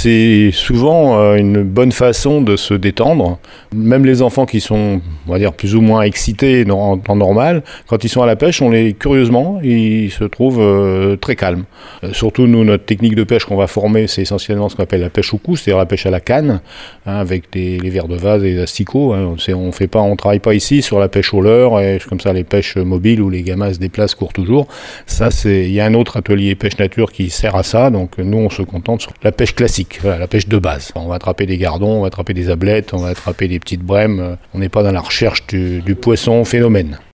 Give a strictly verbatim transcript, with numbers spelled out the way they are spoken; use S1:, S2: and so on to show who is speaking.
S1: c'est souvent euh, une bonne façon de se détendre. Même les enfants qui sont, on va dire, plus ou moins excités en temps normal, quand ils sont à la pêche, on les, curieusement, ils se trouvent euh, très calmes. Euh, surtout, nous, notre technique de pêche qu'on va former, c'est essentiellement ce qu'on appelle la pêche au cou, c'est-à-dire la pêche à la canne, hein, avec des, les vers de vase et les asticots. Hein. On fait pas, on travaille pas ici sur la pêche au leurre, et comme ça, les pêches mobiles où les gamins se déplacent, courent toujours. Ça, c'est, il y a un autre atelier pêche nature qui sert à ça, donc nous, on se contente sur la pêche classique, voilà, la pêche de base. On va attraper des gardons, on va attraper des ablettes, on va attraper des petites brèmes. On n'est pas dans la recherche du, du poisson phénomène.